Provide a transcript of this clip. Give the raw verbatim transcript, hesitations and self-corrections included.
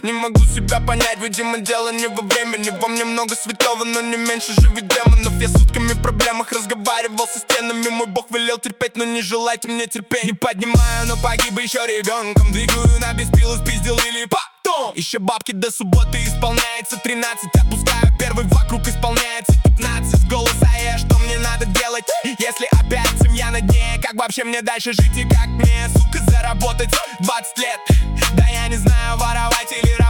Не могу себя понять, видимо дело не во времени. Во мне много святого, но не меньше живых демонов. Я сутками в проблемах разговаривал со стенами. Мой бог велел терпеть, но не желайте мне терпеть. Не поднимаю, но погиб еще ребенком. Двигаю на беспилу, спиздил или потом. Еще бабки до субботы исполняется тринадцать. Отпускаю первый, вокруг исполняется пятнадцать. Голос, а я что мне надо делать, если опять семья на дне? Как вообще мне дальше жить и как мне, сука, заработать двадцать лет? Да я не знаю, воровать или